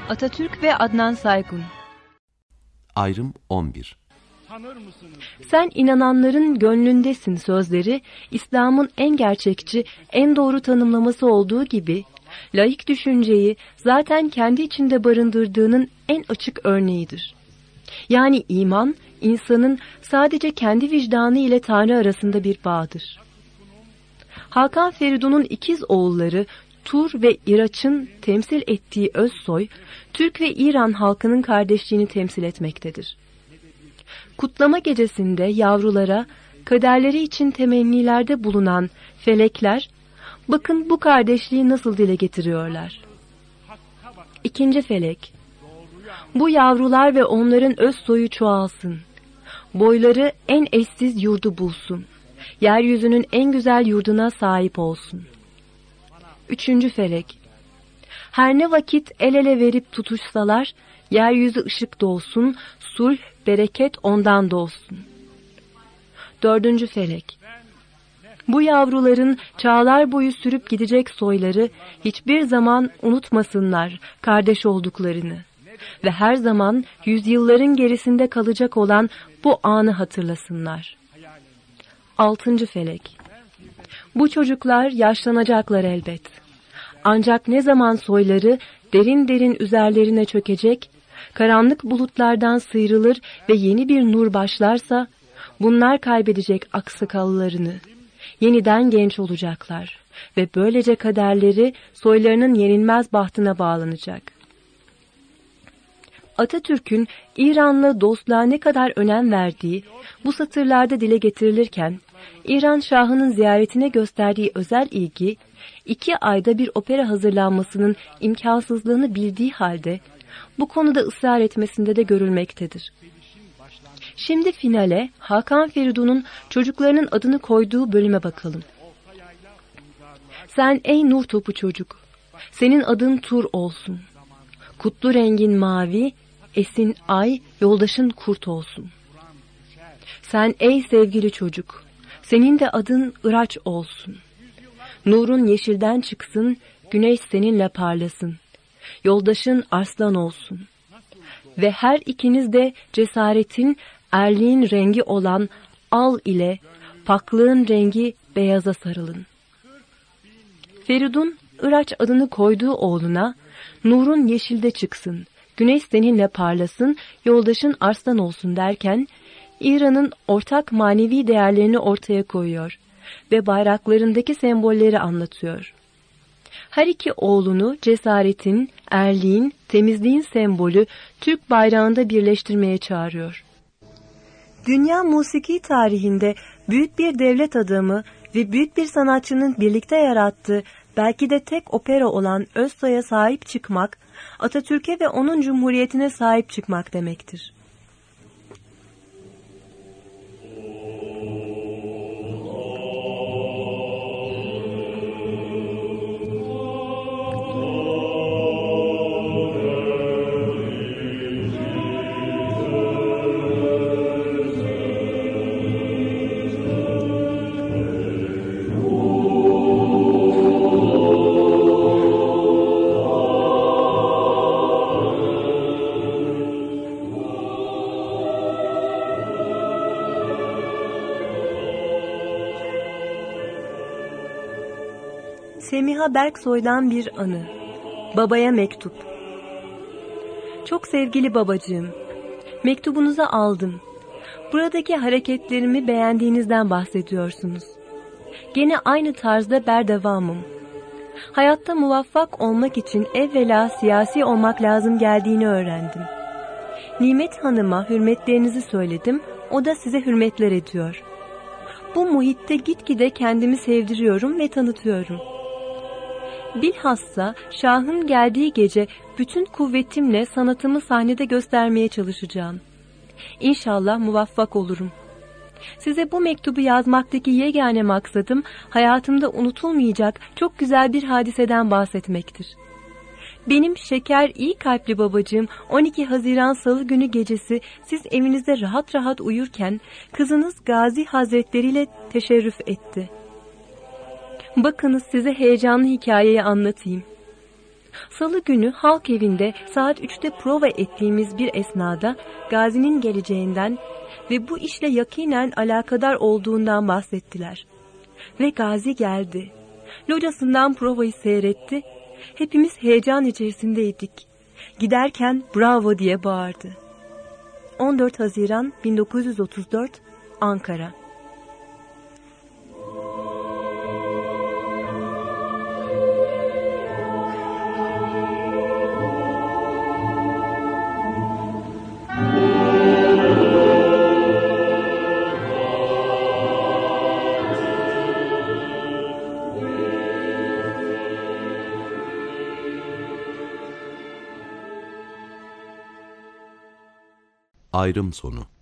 Atatürk ve Adnan Saygun. Ayrım 11. Sen inananların gönlündesin sözleri, İslam'ın en gerçekçi, en doğru tanımlaması olduğu gibi, laik düşünceyi zaten kendi içinde barındırdığının en açık örneğidir. Yani iman, insanın sadece kendi vicdanı ile Tanrı arasında bir bağdır. Hakan Feridun'un ikiz oğulları Tur ve İraç'ın temsil ettiği özsoy, Türk ve İran halkının kardeşliğini temsil etmektedir. Kutlama gecesinde yavrulara kaderleri için temennilerde bulunan felekler, bakın bu kardeşliği nasıl dile getiriyorlar. İkinci felek, bu yavrular ve onların öz soyu çoğalsın. Boyları en eşsiz yurdu bulsun. Yeryüzünün en güzel yurduna sahip olsun. Üçüncü felek, her ne vakit el ele verip tutuşsalar, yeryüzü ışık dolsun, sulh, bereket ondan doğsun. Dördüncü felek, bu yavruların çağlar boyu sürüp gidecek soyları hiçbir zaman unutmasınlar kardeş olduklarını ve her zaman yüzyılların gerisinde kalacak olan bu anı hatırlasınlar. Altıncı felek, bu çocuklar yaşlanacaklar elbet. Ancak ne zaman soyları derin derin üzerlerine çökecek, karanlık bulutlardan sıyrılır ve yeni bir nur başlarsa, bunlar kaybedecek aksakallarını, yeniden genç olacaklar ve böylece kaderleri soylarının yenilmez bahtına bağlanacak. Atatürk'ün İran'la dostluğa ne kadar önem verdiği bu satırlarda dile getirilirken, İran Şahı'nın ziyaretine gösterdiği özel ilgi, 2 ayda bir opera hazırlanmasının imkansızlığını bildiği halde, bu konuda ısrar etmesinde de görülmektedir. Şimdi finale Hakan Feridun'un çocuklarının adını koyduğu bölüme bakalım. Sen ey nur topu çocuk, senin adın Tur olsun. Kutlu rengin mavi, esin ay, yoldaşın kurt olsun. Sen ey sevgili çocuk, senin de adın Iraç olsun. Nurun yeşilden çıksın, güneş seninle parlasın. Yoldaşın arslan olsun. Ve her ikiniz de cesaretin, erliğin rengi olan al ile paklığın rengi beyaza sarılın. Feridun, Iraç adını koyduğu oğluna, nurun yeşilde çıksın, güneş seninle parlasın, yoldaşın arslan olsun derken, İran'ın ortak manevi değerlerini ortaya koyuyor ve bayraklarındaki sembolleri anlatıyor. Her iki oğlunu cesaretin, erliğin, temizliğin sembolü Türk bayrağında birleştirmeye çağırıyor. Dünya musiki tarihinde büyük bir devlet adamı ve büyük bir sanatçının birlikte yarattığı belki de tek opera olan Özsoy'a sahip çıkmak, Atatürk'e ve onun cumhuriyetine sahip çıkmak demektir. Semiha Berksoy'dan bir anı. Babaya mektup. Çok sevgili babacığım, mektubunuzu aldım. Buradaki hareketlerimi beğendiğinizden bahsediyorsunuz. Gene aynı tarzda berdevamım. Hayatta muvaffak olmak için evvela siyasi olmak lazım geldiğini öğrendim. Nimet Hanım'a hürmetlerinizi söyledim, o da size hürmetler ediyor. Bu muhitte gitgide kendimi sevdiriyorum ve tanıtıyorum. Bilhassa Şah'ın geldiği gece bütün kuvvetimle sanatımı sahnede göstermeye çalışacağım. İnşallah muvaffak olurum. Size bu mektubu yazmaktaki yegane maksadım hayatımda unutulmayacak çok güzel bir hadiseden bahsetmektir. Benim şeker iyi kalpli babacığım 12 Haziran Salı günü gecesi siz evinizde rahat rahat uyurken kızınız Gazi Hazretleri ile teşerrüf etti. Bakınız size heyecanlı hikayeyi anlatayım. Salı günü halk evinde saat 3'te prova ettiğimiz bir esnada Gazi'nin geleceğinden ve bu işle yakinen alakadar olduğundan bahsettiler. Ve Gazi geldi. Locasından provayı seyretti. Hepimiz heyecan içerisindeydik. Giderken bravo diye bağırdı. 14 Haziran 1934 Ankara. Ayrım sonu.